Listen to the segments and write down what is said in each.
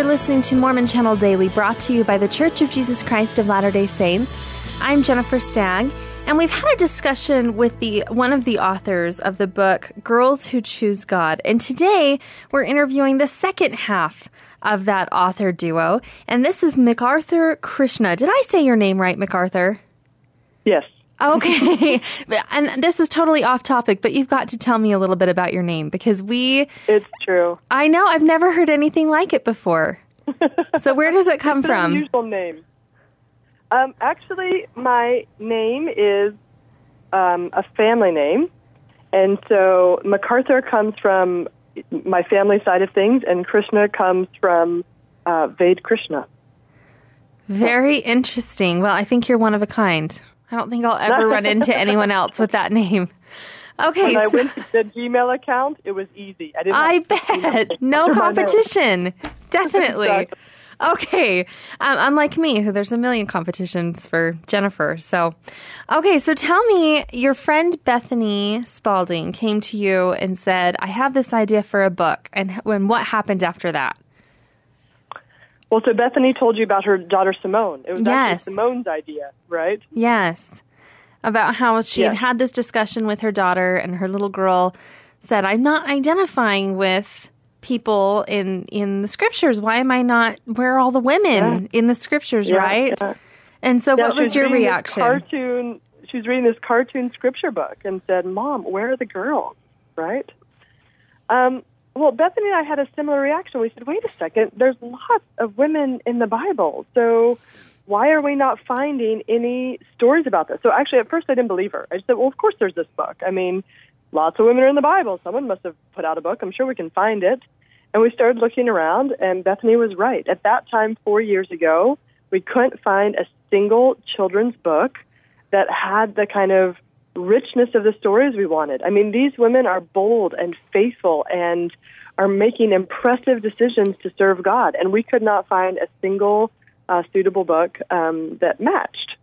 You're listening to Mormon Channel Daily, brought to you by The Church of Jesus Christ of Latter-day Saints. I'm Jennifer Stagg, and we've had a discussion with one of the authors of the book, Girls Who Choose God. And today, we're interviewing the second half of that author duo, and this is MacArthur Krishna. Did I say your name right, MacArthur? Yes. Okay. And this is totally off topic, but you've got to tell me a little bit about your name, because It's true. I know, I've never heard anything like it before. So where does it come from? It's an unusual name. Actually, my name is a family name, and so MacArthur comes from my family side of things, and Krishna comes from Ved Krishna. Very interesting. Well, I think you're one of a kind. I don't think I'll ever run into anyone else with that name. Okay. When I went to the Gmail account, it was easy. I bet. No competition. Definitely. Exactly. Okay. Unlike me, who there's a million competitions for Jennifer. So tell me, your friend Bethany Spalding came to you and said, I have this idea for a book. And what happened after that? Well, so Bethany told you about her daughter Simone. It was actually Simone's idea, right? Yes. About how she had this discussion with her daughter, and her little girl said, I'm not identifying with people in the scriptures. Why am I not? Where are all the women in the scriptures, right? Yeah. And so what was your reaction? She was reading this cartoon scripture book and said, Mom, where are the girls, right? Well, Bethany and I had a similar reaction. We said, wait a second, there's lots of women in the Bible, so why are we not finding any stories about this? So actually, at first, I didn't believe her. I just said, well, of course there's this book. I mean, lots of women are in the Bible. Someone must have put out a book. I'm sure we can find it. And we started looking around, and Bethany was right. At that time, 4 years ago, we couldn't find a single children's book that had the kind of richness of the stories we wanted. I mean, these women are bold and faithful and are making impressive decisions to serve God, and we could not find a single suitable book that matched.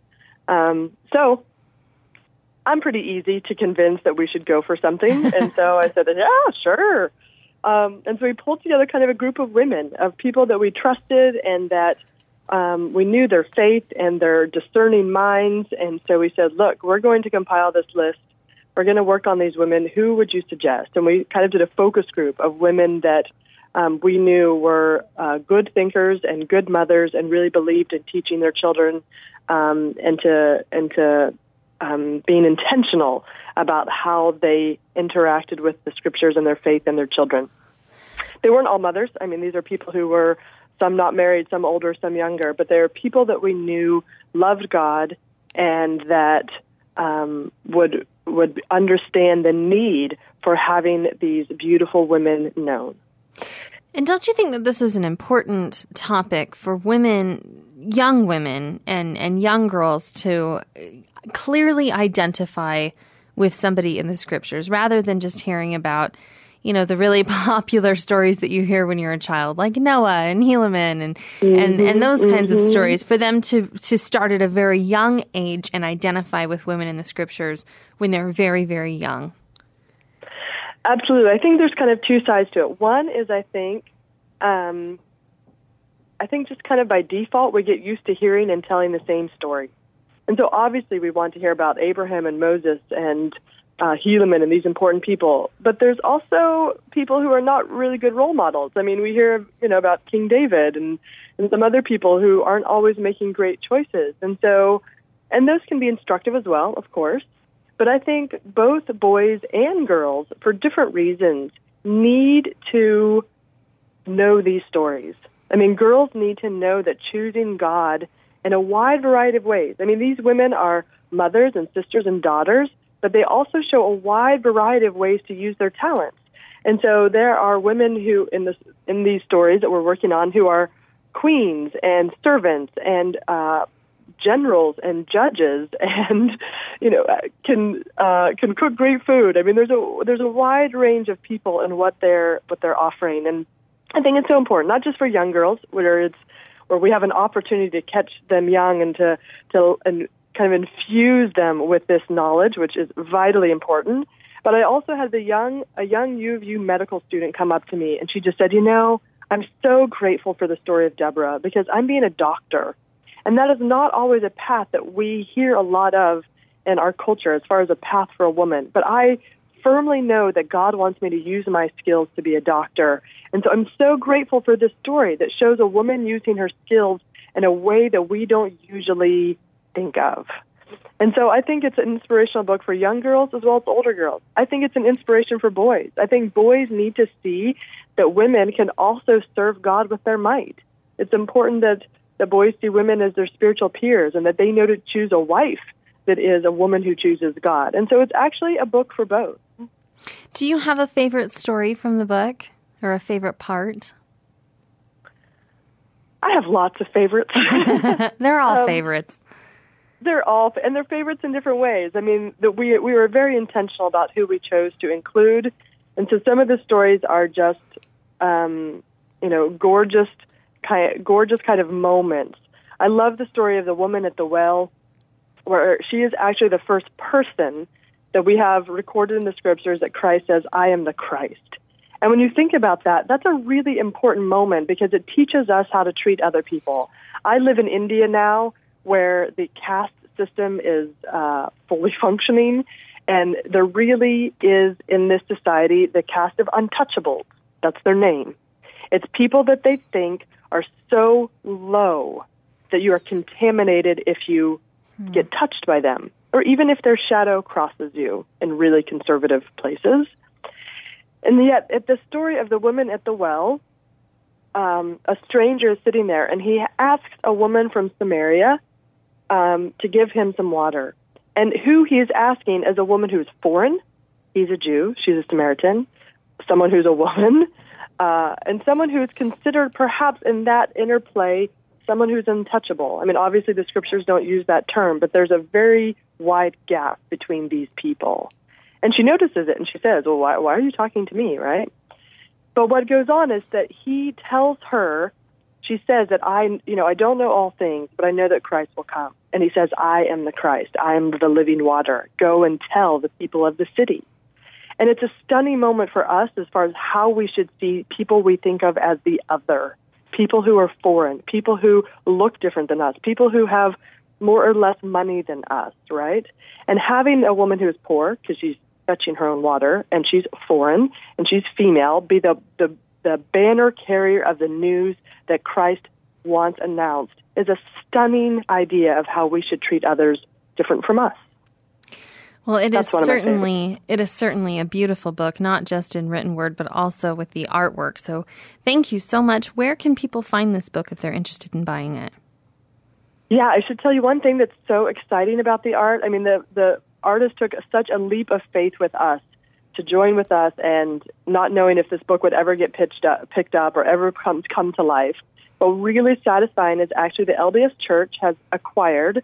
So I'm pretty easy to convince that we should go for something, and so I said, yeah, sure. And so we pulled together kind of a group of women, of people that we trusted and that we knew their faith and their discerning minds. And so we said, look, we're going to compile this list. We're going to work on these women. Who would you suggest? And we kind of did a focus group of women that we knew were good thinkers and good mothers and really believed in teaching their children and to being intentional about how they interacted with the scriptures and their faith and their children. They weren't all mothers. I mean, these are people who were some not married, some older, some younger, but they're people that we knew loved God and that would understand the need for having these beautiful women known. And don't you think that this is an important topic for women, young women and young girls to clearly identify with somebody in the scriptures rather than just hearing about, the really popular stories that you hear when you're a child, like Noah and Helaman and those kinds of stories, for them to start at a very young age and identify with women in the scriptures when they're very, very young? Absolutely. I think there's kind of two sides to it. One is I think just kind of by default, we get used to hearing and telling the same story. And so obviously we want to hear about Abraham and Moses and Helaman and these important people. But there's also people who are not really good role models. I mean, we hear, about King David and some other people who aren't always making great choices. And those can be instructive as well, of course. But I think both boys and girls, for different reasons, need to know these stories. I mean, girls need to know that choosing God in a wide variety of ways. I mean, these women are mothers and sisters and daughters, but they also show a wide variety of ways to use their talents. And so there are women who, in these stories that we're working on, who are queens and servants and generals and judges and can cook great food. I mean, there's a wide range of people and what they're offering, and I think it's so important, not just for young girls, where we have an opportunity to catch them young and to kind of infuse them with this knowledge, which is vitally important. But I also had a young U of U medical student come up to me, and she just said, I'm so grateful for the story of Deborah because I'm being a doctor. And that is not always a path that we hear a lot of in our culture as far as a path for a woman. But I firmly know that God wants me to use my skills to be a doctor. And so I'm so grateful for this story that shows a woman using her skills in a way that we don't usually think of. And so I think it's an inspirational book for young girls as well as older girls. I think it's an inspiration for boys. I think boys need to see that women can also serve God with their might. It's important that the boys see women as their spiritual peers and that they know to choose a wife that is a woman who chooses God. And so it's actually a book for both. Do you have a favorite story from the book or a favorite part? I have lots of favorites. They're all favorites. They're all, and they're favorites in different ways. I mean, we were very intentional about who we chose to include. And so some of the stories are just, gorgeous kind of moments. I love the story of the woman at the well, where she is actually the first person that we have recorded in the scriptures that Christ says, I am the Christ. And when you think about that, that's a really important moment because it teaches us how to treat other people. I live in India now where the caste system is fully functioning, and there really is in this society the caste of untouchables. That's their name. It's people that they think are so low that you are contaminated if you get touched by them, or even if their shadow crosses you in really conservative places. And yet, at the story of the woman at the well, a stranger is sitting there, and he asks a woman from Samaria to give him some water. And who he is asking is a woman who's foreign. He's a Jew. She's a Samaritan. Someone who's a woman. And someone who is considered perhaps in that interplay someone who's untouchable. I mean, obviously the scriptures don't use that term, but there's a very wide gap between these people. And she notices it, and she says, well, why are you talking to me, right? But what goes on is that he tells her, she says that I don't know all things, but I know that Christ will come. And he says, I am the Christ. I am the living water. Go and tell the people of the city. And it's a stunning moment for us as far as how we should see people we think of as the other, people who are foreign, people who look different than us, people who have more or less money than us, right? And having a woman who is poor, because she's fetching her own water, and she's foreign, and she's female, be the banner carrier of the news that Christ once announced is a stunning idea of how we should treat others different from us. Well, it is certainly a beautiful book, not just in written word, but also with the artwork. So thank you so much. Where can people find this book if they're interested in buying it? Yeah, I should tell you one thing that's so exciting about the art. I mean, the artist took such a leap of faith with us to join with us, and not knowing if this book would ever get picked up or ever come to life. But really satisfying is actually the LDS Church has acquired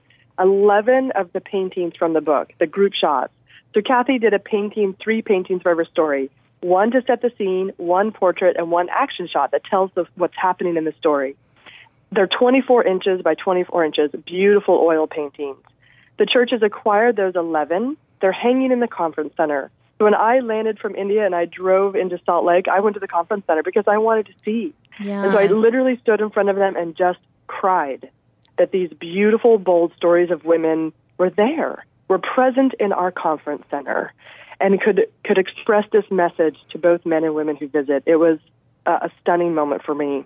11 of the paintings from the book, the group shots. So Kathy did 3 paintings for every story, one to set the scene, one portrait, and one action shot that tells what's happening in the story. They're 24 inches by 24 inches, beautiful oil paintings. The church has acquired those 11. They're hanging in the conference center. So when I landed from India and I drove into Salt Lake, I went to the conference center because I wanted to see. Yeah. And so I literally stood in front of them and just cried that these beautiful, bold stories of women were there, were present in our conference center, and could express this message to both men and women who visit. It was a stunning moment for me.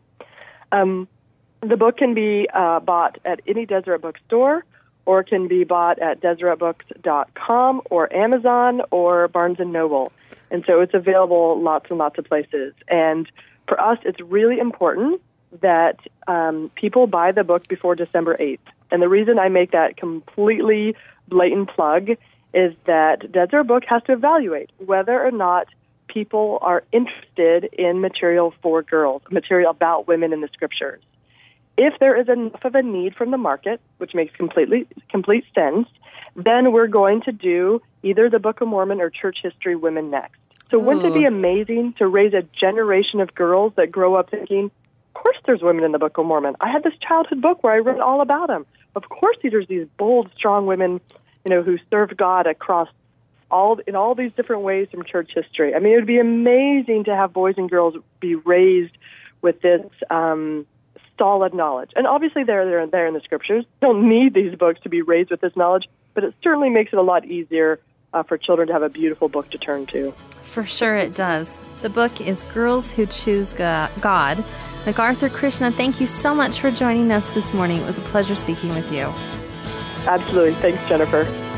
The book can be bought at any Deseret bookstore, or can be bought at DeseretBooks.com or Amazon or Barnes & Noble. And so it's available lots and lots of places. And for us, it's really important that people buy the book before December 8th. And the reason I make that completely blatant plug is that Deseret Book has to evaluate whether or not people are interested in material for girls, material about women in the scriptures. If there is enough of a need from the market, which makes complete sense, then we're going to do either the Book of Mormon or Church History Women next. So wouldn't it be amazing to raise a generation of girls that grow up thinking, of course there's women in the Book of Mormon. I had this childhood book where I read all about them. Of course there's these bold, strong women, who served God across in all these different ways from church history. I mean, it would be amazing to have boys and girls be raised with this solid knowledge. And obviously they're there in the scriptures. Don't need these books to be raised with this knowledge, but it certainly makes it a lot easier for children to have a beautiful book to turn to. For sure it does. The book is Girls Who Choose God. MacArthur Krishna, thank you so much for joining us this morning. It was a pleasure speaking with you. Absolutely. Thanks, Jennifer.